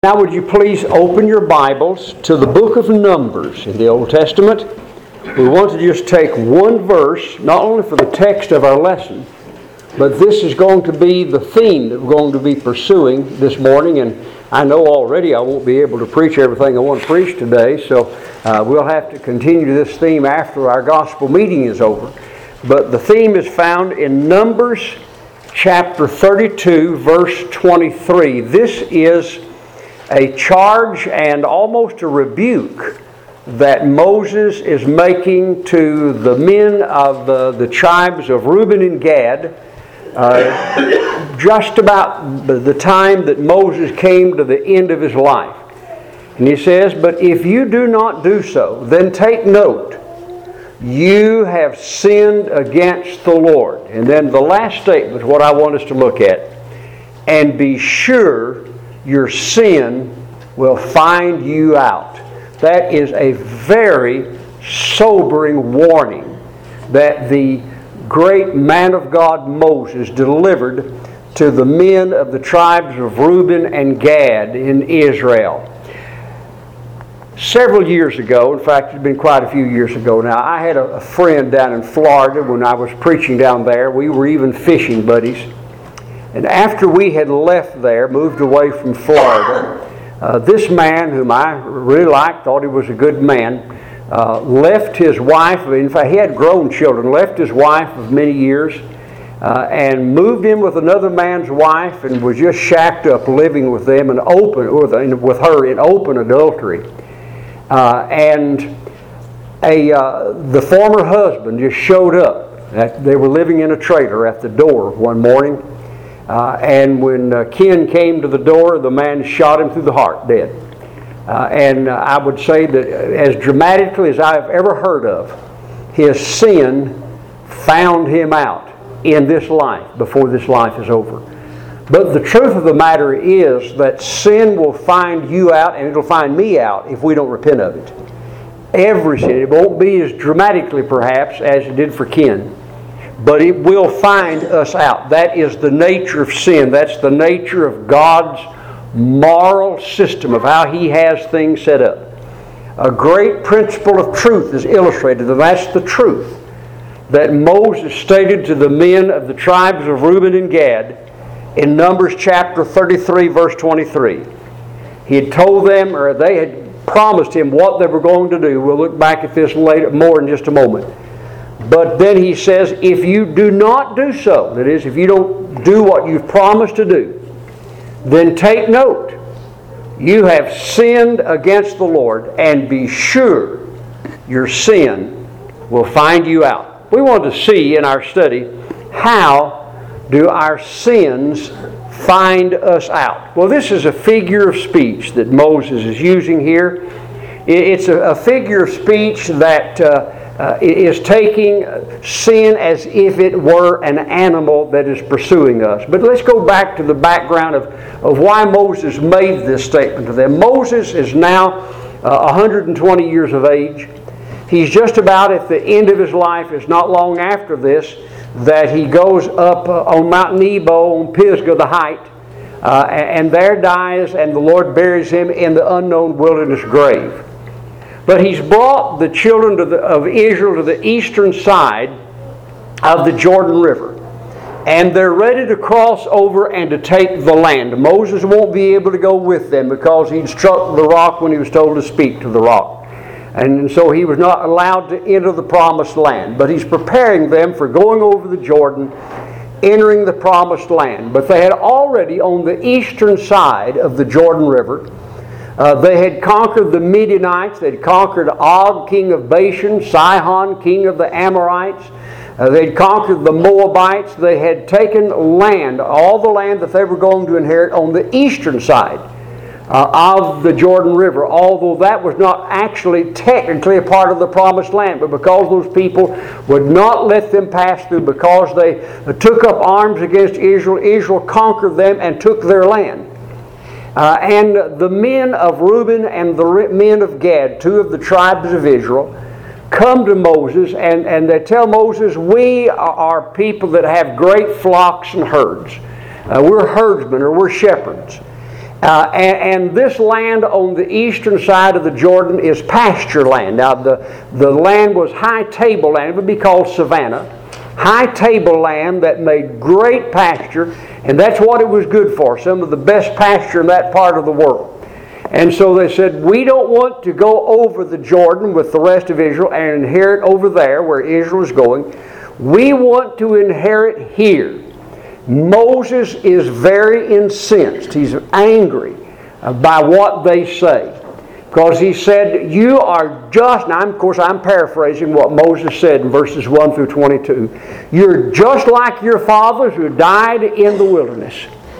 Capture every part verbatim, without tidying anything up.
Now would you please open your Bibles to the book of Numbers in the Old Testament. We want to just take one verse, not only for the text of our lesson, but this is going to be the theme that we're going to be pursuing this morning. And I know already I won't be able to preach everything I want to preach today, so uh, we'll have to continue this theme after our gospel meeting is over. But the theme is found in Numbers chapter thirty-two, verse twenty-three. This is a charge and almost a rebuke that Moses is making to the men of the, the tribes of Reuben and Gad uh, just about the time that Moses came to the end of his life. And he says, "But if you do not do so, then take note, you have sinned against the Lord." And then the last statement is what I want us to look at. "And be sure your sin will find you out." That is a very sobering warning that the great man of God Moses delivered to the men of the tribes of Reuben and Gad in Israel. Several years ago, in fact it's been quite a few years ago now, I had a friend down in Florida when I was preaching down there. We were even fishing buddies. And after we had left there, moved away from Florida, uh, this man, whom I really liked, thought he was a good man, uh, left his wife, in fact he had grown children, left his wife of many years, uh, and moved in with another man's wife and was just shacked up living with them and open with, with her in open adultery. Uh, and a uh, the former husband just showed up. They were living in a trailer at the door one morning. Uh, and when uh, Ken came to the door, the man shot him through the heart, dead. Uh, and uh, I would say that as dramatically as I've ever heard of, his sin found him out in this life before this life is over. But the truth of the matter is that sin will find you out, and it'll find me out if we don't repent of it. Every sin. It won't be as dramatically perhaps as it did for Ken, but it will find us out. That is the nature of sin. That's the nature of God's moral system of how He has things set up. A great principle of truth is illustrated, and that's the truth that Moses stated to the men of the tribes of Reuben and Gad in Numbers chapter thirty-three, verse twenty-three. He had told them, or they had promised him what they were going to do. We'll look back at this later, more in just a moment. But then he says, if you do not do so, that is, if you don't do what you've promised to do, then take note, you have sinned against the Lord, and be sure your sin will find you out. We want to see in our study, how do our sins find us out? Well, this is a figure of speech that Moses is using here. It's a figure of speech that Uh, Uh, is taking sin as if it were an animal that is pursuing us. But let's go back to the background of, of why Moses made this statement to them. Moses is now uh, one hundred twenty years of age. He's just about at the end of his life. It's not long after this that he goes up uh, on Mount Nebo, on Pisgah, the height, uh, and there dies, and the Lord buries him in the unknown wilderness grave. But he's brought the children to the, of Israel to the eastern side of the Jordan River. And they're ready to cross over and to take the land. Moses won't be able to go with them because he'd struck the rock when he was told to speak to the rock. And so he was not allowed to enter the promised land. But he's preparing them for going over the Jordan, entering the promised land. But they had already on the eastern side of the Jordan River, Uh, they had conquered the Midianites. They had conquered Og, king of Bashan, Sihon, king of the Amorites. Uh, they had conquered the Moabites. They had taken land, all the land that they were going to inherit on the eastern side uh, of the Jordan River, although that was not actually technically a part of the promised land. But because those people would not let them pass through, because they took up arms against Israel, Israel conquered them and took their land. Uh, and the men of Reuben and the men of Gad, two of the tribes of Israel, come to Moses and, and they tell Moses, we are people that have great flocks and herds. Uh, we're herdsmen or we're shepherds. Uh, and, and this land on the eastern side of the Jordan is pasture land. Now, the, the land was high table land. It would be called savanna. High table land that made great pasture, and that's what it was good for, some of the best pasture in that part of the world. And so they said, we don't want to go over the Jordan with the rest of Israel and inherit over there where Israel is going. We want to inherit here. Moses is very incensed. He's angry by what they say. Because he said, you are just, now of course I'm paraphrasing what Moses said in verses one through twenty-two. You're just like your fathers who died in the wilderness.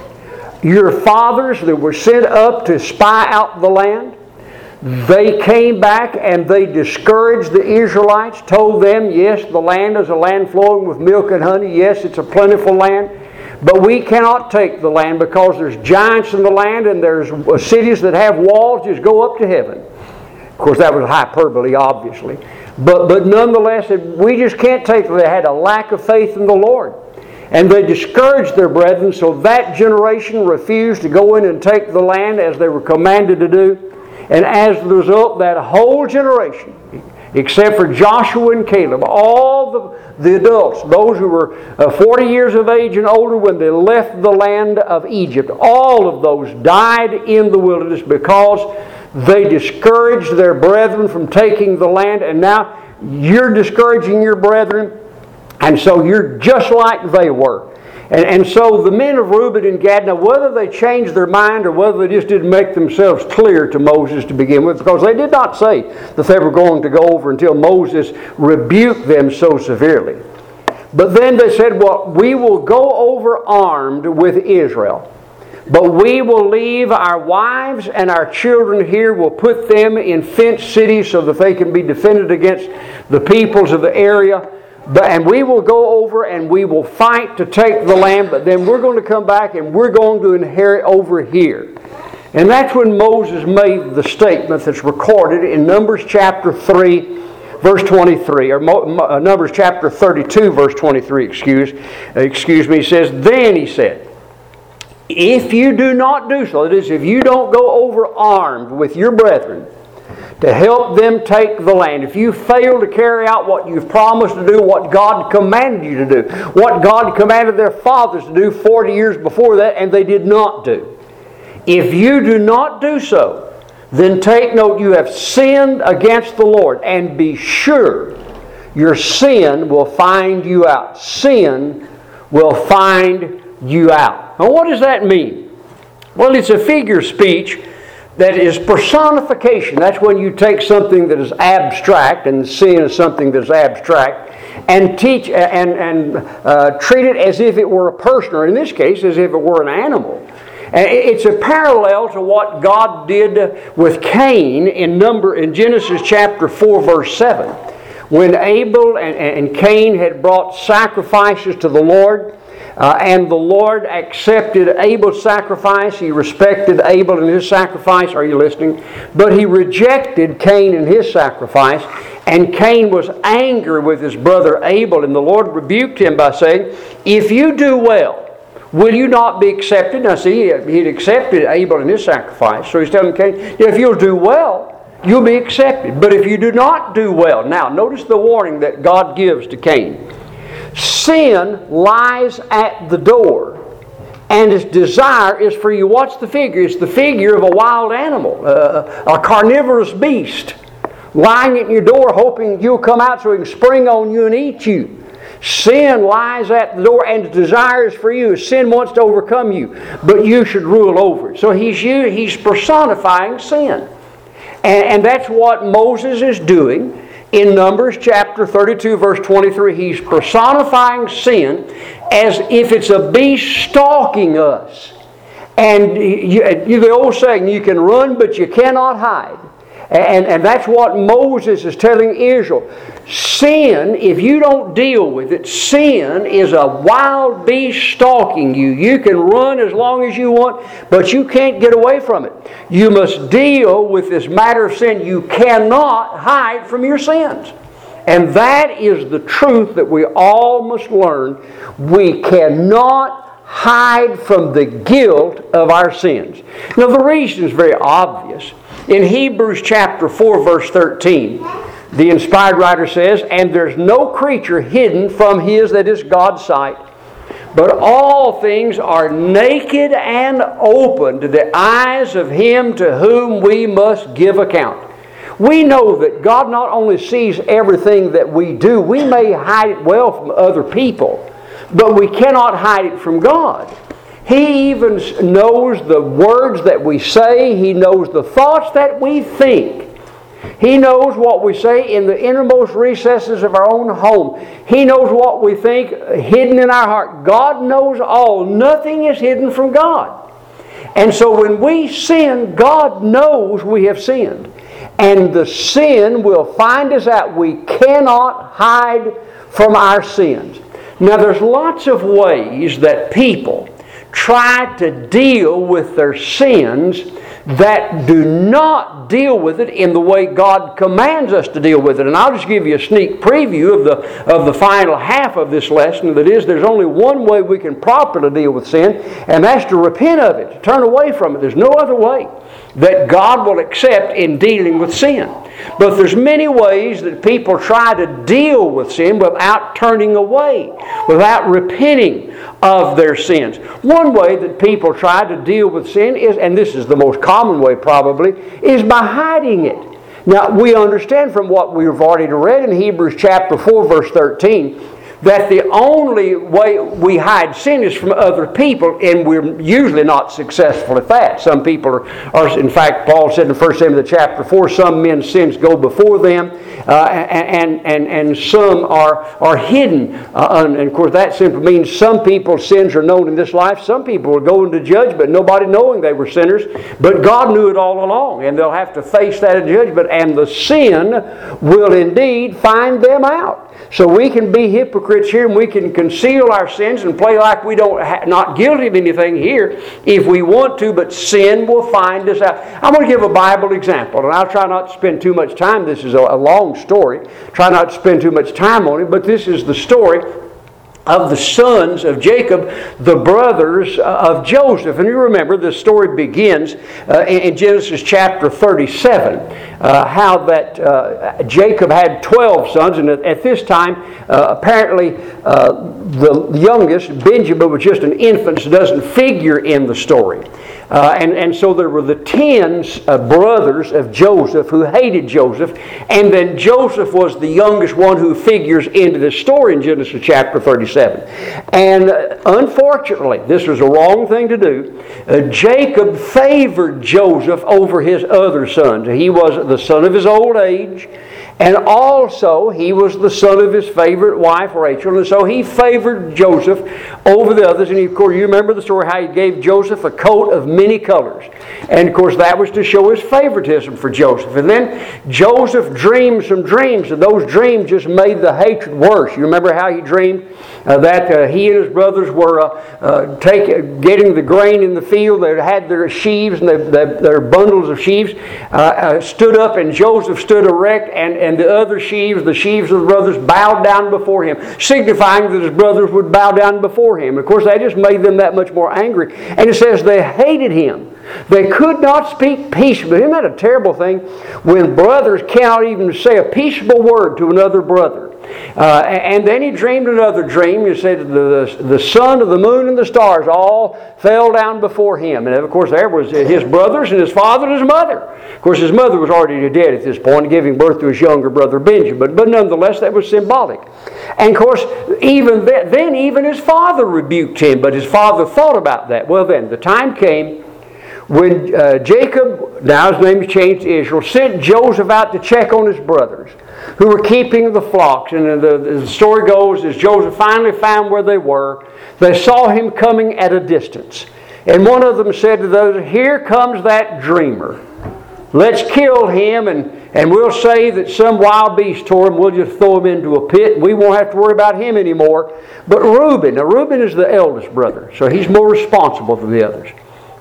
Your fathers that were sent up to spy out the land, they came back and they discouraged the Israelites, told them, yes, the land is a land flowing with milk and honey. Yes, it's a plentiful land. But we cannot take the land because there's giants in the land and there's cities that have walls just go up to heaven. Of course, that was hyperbole, obviously. But, but nonetheless, we just can't take it. They had a lack of faith in the Lord. And they discouraged their brethren, so that generation refused to go in and take the land as they were commanded to do. And as a result, that whole generation, except for Joshua and Caleb, all the, the adults, those who were uh, forty years of age and older when they left the land of Egypt, all of those died in the wilderness because they discouraged their brethren from taking the land. And now you're discouraging your brethren, and so you're just like they were. And, and so the men of Reuben and Gad, now whether they changed their mind or whether they just didn't make themselves clear to Moses to begin with, because they did not say that they were going to go over until Moses rebuked them so severely. But then they said, well, we will go over armed with Israel, but we will leave our wives and our children here. We'll put them in fenced cities so that they can be defended against the peoples of the area. But, and we will go over and we will fight to take the land, but then we're going to come back and we're going to inherit over here. And that's when Moses made the statement that's recorded in Numbers chapter three, verse twenty-three, or Mo, Numbers chapter thirty-two, verse twenty-three, excuse, excuse me. He says, then he said, if you do not do so, that is, if you don't go over armed with your brethren, to help them take the land. If you fail to carry out what you've promised to do, what God commanded you to do, what God commanded their fathers to do forty years before that, and they did not do. If you do not do so, then take note, you have sinned against the Lord, and be sure your sin will find you out. Sin will find you out. Now what does that mean? Well, it's a figure of speech that is personification. That's when you take something that is abstract, and sin is something that is abstract, and teach and, and uh, treat it as if it were a person, or in this case, as if it were an animal. And it's a parallel to what God did with Cain in number in Genesis chapter four, verse seven. When Abel and, and Cain had brought sacrifices to the Lord, Uh, and the Lord accepted Abel's sacrifice. He respected Abel and his sacrifice. Are you listening? But he rejected Cain and his sacrifice. And Cain was angry with his brother Abel. And the Lord rebuked him by saying, if you do well, will you not be accepted? Now see, he'd accepted Abel and his sacrifice. So he's telling Cain, if you'll do well, you'll be accepted. But if you do not do well, now notice the warning that God gives to Cain. Sin lies at the door, and its desire is for you. What's the figure? It's the figure of a wild animal, uh, a carnivorous beast, lying at your door hoping you'll come out so it can spring on you and eat you. Sin lies at the door, and its desire is for you. Sin wants to overcome you, but you should rule over it. So he's, he's personifying sin. And, and that's what Moses is doing. In Numbers chapter thirty-two, verse twenty-three, he's personifying sin as if it's a beast stalking us. And you, you, the old saying, you can run but you cannot hide. And, and that's what Moses is telling Israel. Sin, if you don't deal with it, sin is a wild beast stalking you. You can run as long as you want, but you can't get away from it. You must deal with this matter of sin. You cannot hide from your sins. And that is the truth that we all must learn. We cannot hide from the guilt of our sins. Now the reason is very obvious. In Hebrews chapter four verse thirteen, the inspired writer says, "And there's no creature hidden from His, that is God's sight, but all things are naked and open to the eyes of Him to whom we must give account." We know that God not only sees everything that we do, we may hide it well from other people, but we cannot hide it from God. He even knows the words that we say. He knows the thoughts that we think. He knows what we say in the innermost recesses of our own home. He knows what we think hidden in our heart. God knows all. Nothing is hidden from God. And so when we sin, God knows we have sinned. And the sin will find us out. We cannot hide from our sins. Now there's lots of ways that people try to deal with their sins that do not deal with it in the way God commands us to deal with it. And I'll just give you a sneak preview of the of the final half of this lesson. That is, there's only one way we can properly deal with sin, and that's to repent of it, to turn away from it. There's no other way that God will accept in dealing with sin. But there's many ways that people try to deal with sin without turning away, without repenting of their sins. One way that people try to deal with sin is, and this is the most common way probably, is by hiding it. Now, we understand from what we've already read in Hebrews chapter four, verse thirteen, that the only way we hide sin is from other people, and we're usually not successful at that. Some people are, are in fact, Paul said in First Timothy chapter four, some men's sins go before them, uh, and, and, and some are, are hidden. Uh, and of course, that simply means some people's sins are known in this life. Some people will go into judgment, nobody knowing they were sinners, but God knew it all along, and they'll have to face that in judgment, and the sin will indeed find them out. So we can be hypocrites here, and we can conceal our sins and play like we don't ha- not guilty of anything here if we want to, but sin will find us out. I'm going to give a Bible example, and I'll try not to spend too much time. This is a, a long story. Try not to spend too much time on it, but this is the story of the sons of Jacob, the brothers of Joseph. And you remember, the story begins uh, in Genesis chapter thirty-seven, uh, how that uh, Jacob had twelve sons, and at, at this time, uh, apparently, uh, the youngest, Benjamin, was just an infant, so doesn't figure in the story. Uh, and, and so there were the ten uh, brothers of Joseph who hated Joseph, and then Joseph was the youngest one who figures into this story in Genesis chapter thirty-seven. And uh, unfortunately, this was a wrong thing to do. Uh, Jacob favored Joseph over his other sons. He was the son of his old age, and also he was the son of his favorite wife, Rachel, and so he favored Joseph over the others. And of course, you remember the story how he gave Joseph a coat of many colors. And of course, that was to show his favoritism for Joseph. And then Joseph dreamed some dreams, and those dreams just made the hatred worse. You remember how he dreamed uh, that uh, he and his brothers were uh, uh, take, getting the grain in the field. They had their sheaves, and they, they, their bundles of sheaves uh, uh, stood up, and Joseph stood erect, and, and the other sheaves, the sheaves of the brothers, bowed down before him, signifying that his brothers would bow down before him. Of course, that just made them that much more angry. And it says they hated him. They could not speak peaceably. Isn't that a terrible thing? When brothers cannot even say a peaceable word to another brother. Uh, and then he dreamed another dream. He said the, the, the sun, the moon, and the stars all fell down before him. And of course, there was his brothers and his father and his mother. Of course, his mother was already dead at this point, giving birth to his younger brother Benjamin. But, but nonetheless, that was symbolic. And of course, even then, then even his father rebuked him. But his father thought about that. Well, then, the time came when uh, Jacob, now his name is changed to Israel, sent Joseph out to check on his brothers who were keeping the flocks. And the, the story goes, as Joseph finally found where they were, they saw him coming at a distance. And one of them said to the other, "Here comes that dreamer. Let's kill him, and, and we'll say that some wild beast tore him. We'll just throw him into a pit. We won't have to worry about him anymore." But Reuben, now Reuben is the eldest brother, so he's more responsible than the others.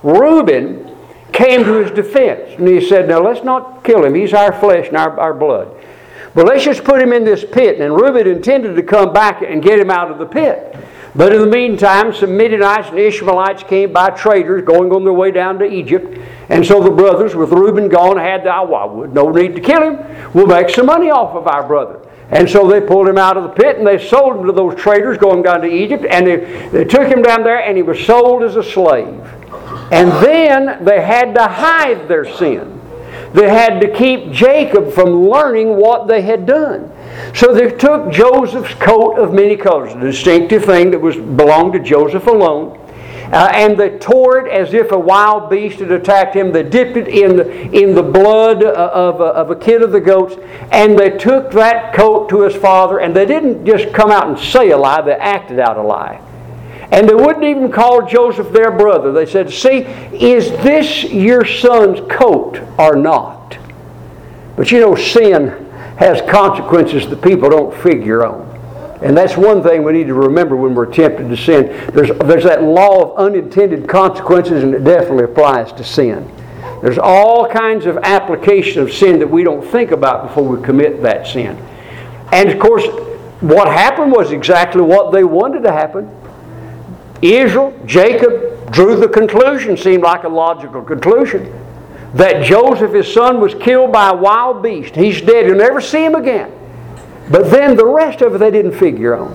Reuben came to his defense, and he said, "Now let's not kill him. He's our flesh and our, our blood. But let's just put him in this pit." And Reuben intended to come back and get him out of the pit. But in the meantime, some Midianites and Ishmaelites came by, traders going on their way down to Egypt. And so the brothers, with Reuben gone, had the, oh, no need to kill him. We'll make some money off of our brother. And so they pulled him out of the pit and they sold him to those traders going down to Egypt. And they, they took him down there and he was sold as a slave. And then they had to hide their sin. They had to keep Jacob from learning what they had done. So they took Joseph's coat of many colors, a distinctive thing that was belonged to Joseph alone, uh, and they tore it as if a wild beast had attacked him. They dipped it in the, in the blood of a, of a kid of the goats, and they took that coat to his father, and they didn't just come out and say a lie, they acted out a lie. And they wouldn't even call Joseph their brother. They said, see, is this your son's coat or not? But you know, sin has consequences that people don't figure on. And that's one thing we need to remember when we're tempted to sin. There's, there's that law of unintended consequences, and it definitely applies to sin. There's all kinds of application of sin that we don't think about before we commit that sin. And of course, what happened was exactly what they wanted to happen. Israel, Jacob drew the conclusion, seemed like a logical conclusion, that Joseph, his son, was killed by a wild beast. He's dead. You'll never see him again. But then the rest of it they didn't figure on.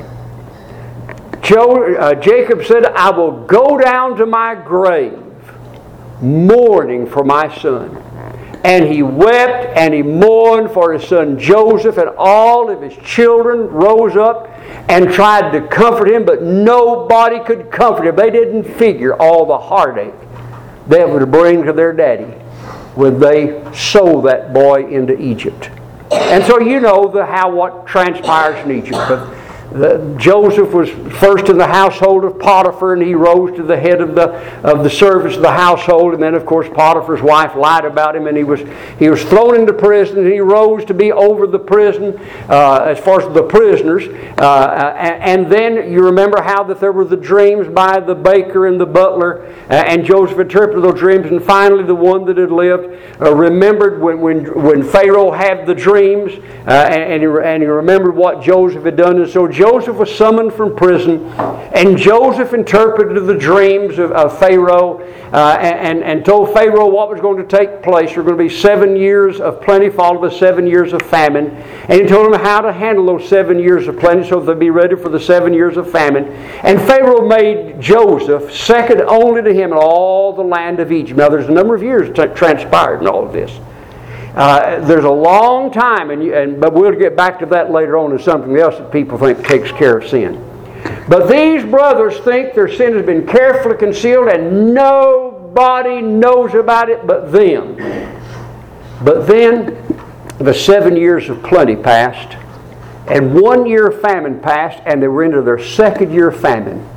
Jo, uh, Jacob said, I will go down to my grave mourning for my son. And he wept and he mourned for his son Joseph, and all of his children rose up and tried to comfort him, but nobody could comfort him. They didn't figure all the heartache that would bring to their daddy when they sold that boy into Egypt. And so you know the how what transpires in Egypt. But the, Joseph was first in the household of Potiphar, and he rose to the head of the of the service of the household. And then, of course, Potiphar's wife lied about him, and he was he was thrown into prison. And he rose to be over the prison uh, as far as the prisoners. Uh, and, and then you remember how that there were the dreams by the baker and the butler, uh, and Joseph interpreted those dreams. And finally, the one that had lived uh, remembered when when when Pharaoh had the dreams, uh, and, and, he, and he remembered what Joseph had done. And so Joseph was summoned from prison, and Joseph interpreted the dreams of, of Pharaoh uh, and, and told Pharaoh what was going to take place. There were going to be seven years of plenty followed by seven years of famine. And he told him how to handle those seven years of plenty so they'd be ready for the seven years of famine. And Pharaoh made Joseph second only to him in all the land of Egypt. Now there's a number of years t- transpired in all of this. Uh, there's a long time, and, you, and but we'll get back to that later on as something else that people think takes care of sin. But these brothers think their sin has been carefully concealed and nobody knows about it but them. But then the seven years of plenty passed, and one year of famine passed, and they were into their second year of famine.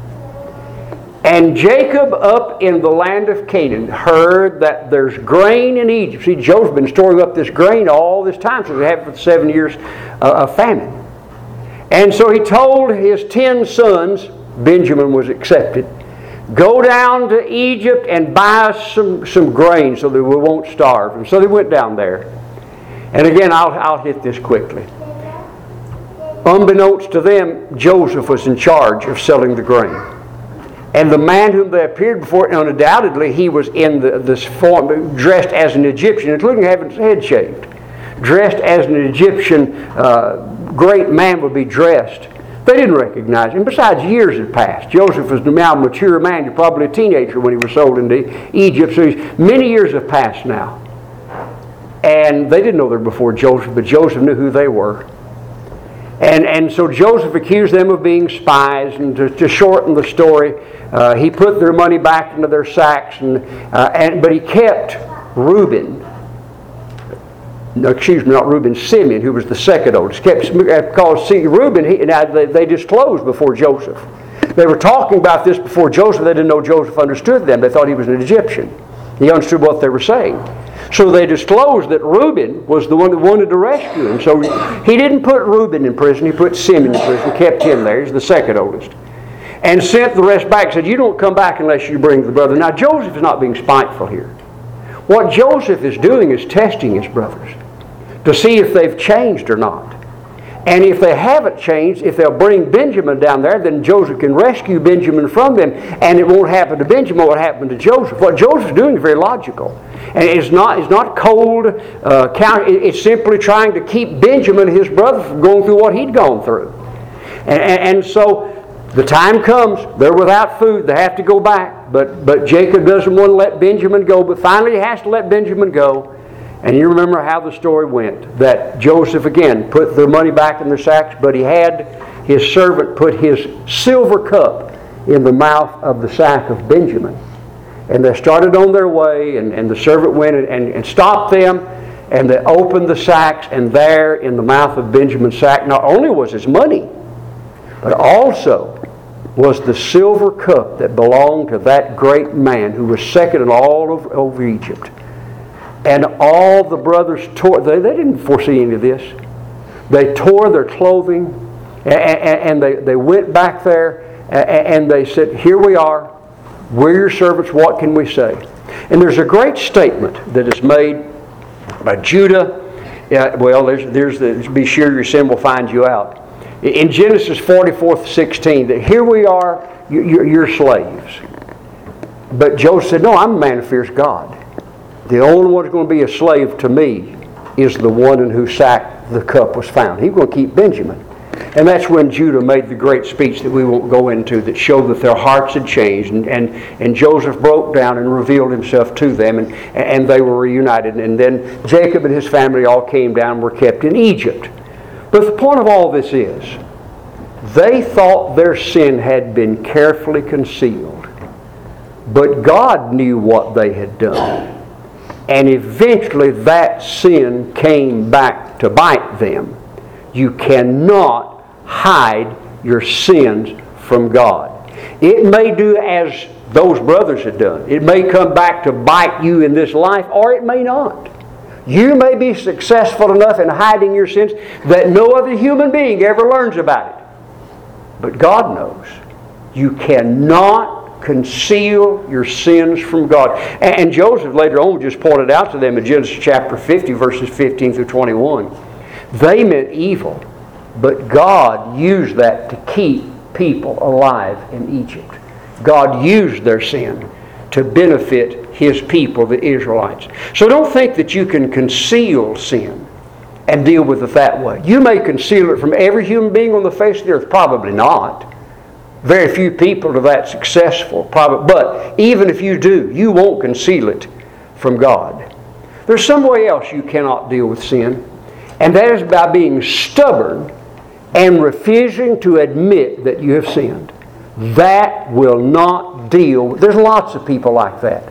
And Jacob up in the land of Canaan heard that there's grain in Egypt. See, Joseph's been storing up this grain all this time, so they have it for the seven years of famine. And so he told his ten sons, Benjamin was accepted, go down to Egypt and buy some, some grain so that we won't starve. And so they went down there. And again, I'll, I'll hit this quickly. Unbeknownst to them, Joseph was in charge of selling the grain. And the man whom they appeared before, undoubtedly, he was in the, this form, dressed as an Egyptian, including having his head shaved. Dressed as an Egyptian uh, great man would be dressed. They didn't recognize him. Besides, years had passed. Joseph was now a mature man. He was probably a teenager when he was sold into Egypt. So he's, many years have passed now. And they didn't know they were before Joseph, but Joseph knew who they were. And and so Joseph accused them of being spies, and to, to shorten the story, uh, he put their money back into their sacks, and uh, and but he kept Reuben. No, excuse me, not Reuben, Simeon, who was the second oldest. Kept because see Reuben, he, now they, they disclosed before Joseph. They were talking about this before Joseph. They didn't know Joseph understood them. They thought he was an Egyptian. He understood what they were saying. So they disclosed that Reuben was the one that wanted to rescue him. So he didn't put Reuben in prison. He put Simeon in prison, kept him there. He's the second oldest. And sent the rest back. Said, you don't come back unless you bring the brother. Now Joseph is not being spiteful here. What Joseph is doing is testing his brothers to see if they've changed or not. And if they haven't changed, if they'll bring Benjamin down there, then Joseph can rescue Benjamin from them, and it won't happen to Benjamin what happened to Joseph. What Joseph's doing is very logical. And it's not, it's not cold uh, counter. It's simply trying to keep Benjamin, his brother, from going through what he'd gone through. And, and, and so the time comes, they're without food, they have to go back. But, but Jacob doesn't want to let Benjamin go, but finally he has to let Benjamin go. And you remember how the story went, that Joseph again put the money back in their sacks, but he had his servant put his silver cup in the mouth of the sack of Benjamin. And they started on their way, and, and the servant went and, and, and stopped them, and they opened the sacks, and there in the mouth of Benjamin's sack not only was his money, but also was the silver cup that belonged to that great man who was second in all of, over Egypt. And all the brothers tore, they, they didn't foresee any of this. They tore their clothing, and, and they, they went back there, and they said, here we are, we're your servants, what can we say? And there's a great statement that is made by Judah. Uh, well, there's, there's the, be sure your sin will find you out. In Genesis forty-four sixteen, that here we are, you're, you're slaves. But Joseph said, no, I'm a man who fears God. The only one who's going to be a slave to me is the one in whose sack the cup was found. He's going to keep Benjamin. And that's when Judah made the great speech that we won't go into that showed that their hearts had changed. And, and, and Joseph broke down and revealed himself to them, and, and they were reunited. And then Jacob and his family all came down and were kept in Egypt. But the point of all this is, they thought their sin had been carefully concealed. But God knew what they had done. And eventually that sin came back to bite them. You cannot hide your sins from God. It may do as those brothers had done. It may come back to bite you in this life, or it may not. You may be successful enough in hiding your sins that no other human being ever learns about it. But God knows. You cannot conceal your sins from God. And Joseph later on just pointed out to them in Genesis chapter fifty, verses fifteen through twenty-one. They meant evil, but God used that to keep people alive in Egypt. God used their sin to benefit His people, the Israelites. So don't think that you can conceal sin and deal with it that way. You may conceal it from every human being on the face of the earth. Probably not. Very few people are that successful. Probably, but even if you do, you won't conceal it from God. There's some way else you cannot deal with sin, and that is by being stubborn and refusing to admit that you have sinned. That will not deal with. There's lots of people like that.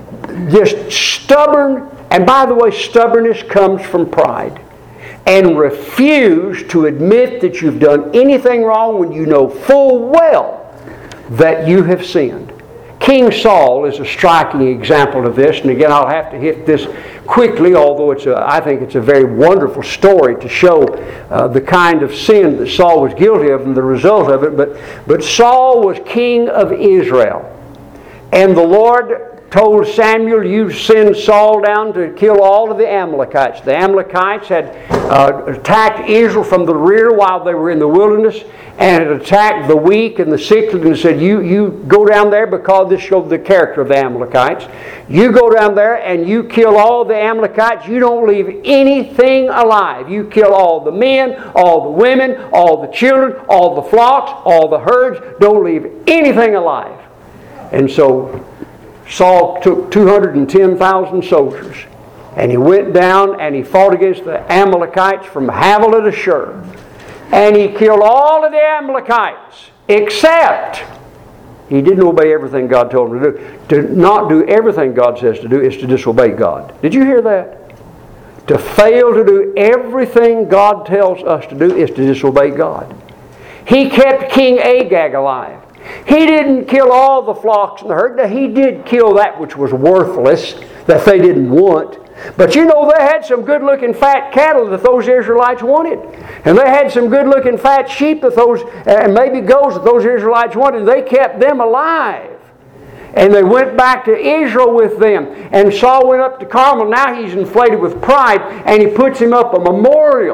Just stubborn, and by the way, stubbornness comes from pride. And refuse to admit that you've done anything wrong when you know full well that you have sinned. King Saul is a striking example of this, and again I'll have to hit this quickly, although it's a, I think it's a very wonderful story to show uh, the kind of sin that Saul was guilty of and the result of it. But, but Saul was king of Israel, and the Lord told Samuel, you send Saul down to kill all of the Amalekites. The Amalekites had uh, attacked Israel from the rear while they were in the wilderness, and had attacked the weak and the sickly, and said, you, you go down there, because this showed the character of the Amalekites. You go down there and you kill all the Amalekites. You don't leave anything alive. You kill all the men, all the women, all the children, all the flocks, all the herds. Don't leave anything alive. And so Saul took two hundred ten thousand soldiers, and he went down and he fought against the Amalekites from Havilah to Shur. And he killed all of the Amalekites, except he didn't obey everything God told him to do. To not do everything God says to do is to disobey God. Did you hear that? To fail to do everything God tells us to do is to disobey God. He kept King Agag alive. He didn't kill all the flocks and the herd. He did kill that which was worthless, that they didn't want. But you know, they had some good-looking fat cattle that those Israelites wanted. And they had some good-looking fat sheep that those, and maybe goats that those Israelites wanted. They kept them alive. And they went back to Israel with them. And Saul went up to Carmel. Now he's inflated with pride, and he puts him up a memorial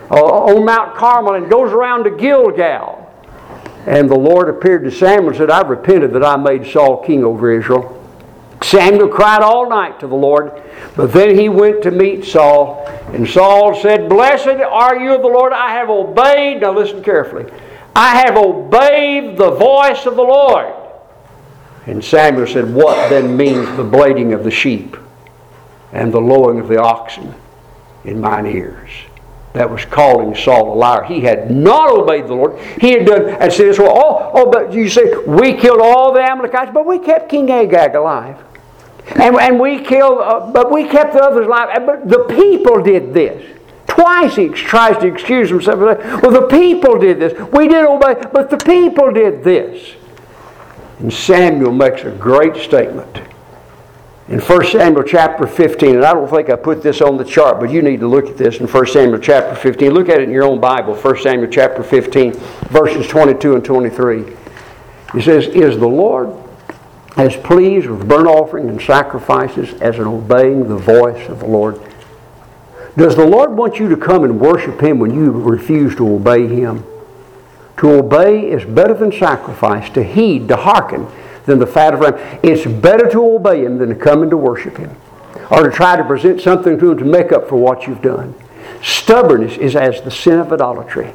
uh, on Mount Carmel and goes around to Gilgal. And the Lord appeared to Samuel and said, I've repented that I made Saul king over Israel. Samuel cried all night to the Lord, but then he went to meet Saul. And Saul said, Blessed are you of the Lord. I have obeyed. Now listen carefully. I have obeyed the voice of the Lord. And Samuel said, What then means the bleating of the sheep and the lowing of the oxen in mine ears? That was calling Saul a liar. He had not obeyed the Lord. He had done, and said, well, oh, oh, but you say, we killed all the Amalekites, but we kept King Agag alive. And, and we killed, uh, but we kept the others alive. But the people did this. Twice he tries to excuse himself. Well, the people did this. We did obey, but the people did this. And Samuel makes a great statement. In First Samuel chapter fifteen, and I don't think I put this on the chart, but you need to look at this in First Samuel chapter fifteen. Look at it in your own Bible, First Samuel chapter fifteen, verses twenty-two and twenty-three. He says, Is the Lord as pleased with burnt offering and sacrifices as in obeying the voice of the Lord? Does the Lord want you to come and worship Him when you refuse to obey Him? To obey is better than sacrifice, to heed, to hearken, than the fat of ram. It's better to obey Him than to come and to worship Him, or to try to present something to Him to make up for what you've done. Stubbornness is as the sin of idolatry.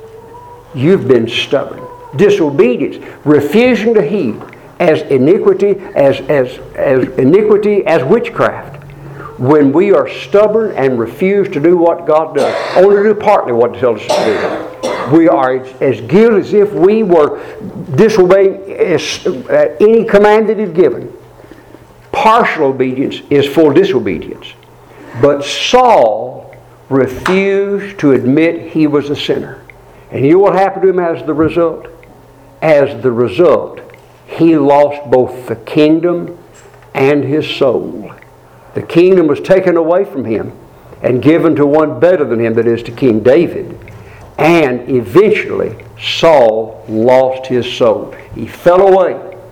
You've been stubborn. Disobedience, refusing to heed, as iniquity, as, as, as iniquity, as witchcraft. When we are stubborn and refuse to do what God does, only to do partly what He tells us to do, we are as guilty as if we were disobeying any command that He's given. Partial obedience is full disobedience. But Saul refused to admit he was a sinner. And you know what happened to him as the result? As the result, he lost both the kingdom and his soul. The kingdom was taken away from him and given to one better than him, that is, to King David. And eventually, Saul lost his soul. He fell away.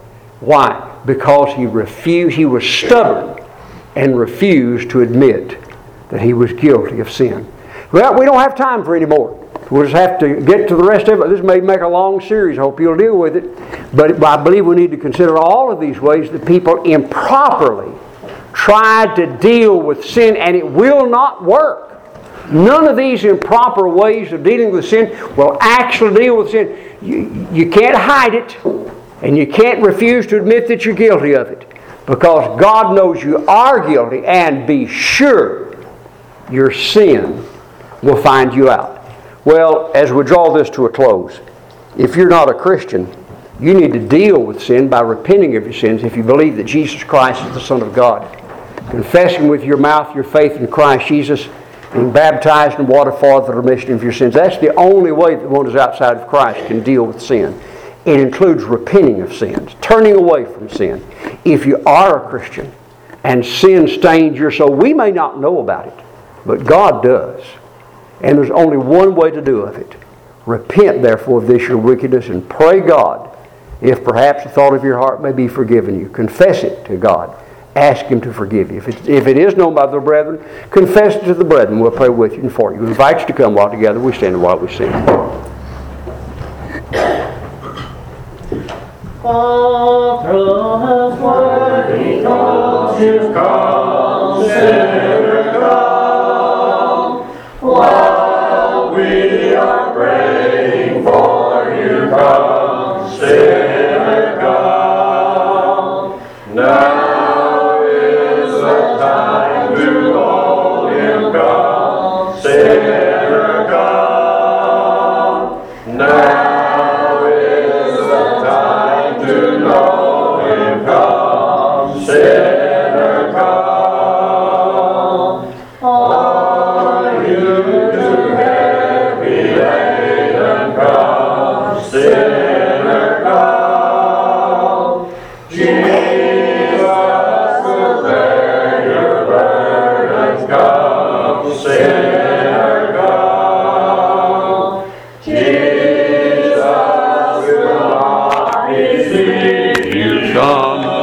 Why? Because he refused, he was stubborn and refused to admit that he was guilty of sin. Well, we don't have time for any more. We'll just have to get to the rest of it. This may make a long series. I hope you'll deal with it. But I believe we need to consider all of these ways that people improperly try to deal with sin, and it will not work. None of these improper ways of dealing with sin will actually deal with sin. You, you can't hide it, and you can't refuse to admit that you're guilty of it, because God knows you are guilty, and be sure your sin will find you out. Well, as we draw this to a close, if you're not a Christian, you need to deal with sin by repenting of your sins if you believe that Jesus Christ is the Son of God. Confessing with your mouth your faith in Christ Jesus, being baptized in water for the remission of your sins. That's the only way that one who's outside of Christ can deal with sin. It includes repenting of sins, turning away from sin. If you are a Christian and sin stains your soul, we may not know about it, but God does. And there's only one way to do of it. Repent, therefore, of this your wickedness, and pray God, if perhaps the thought of your heart may be forgiven you. Confess it to God. Ask Him to forgive you. If it, if it is known by the brethren, confess it to the brethren. We'll pray with you and for you. We invite you to come while together we stand and while we sing. All through His word He calls you, come, sinner, come. While we are praying for you, come, sinner, come. Now is the time to know Him, come, sinner, come. Now is the time to know Him, come, sinner, come. Are you too heavy laden, come, sinner, come. Jesus will bear your burdens, come, sinner.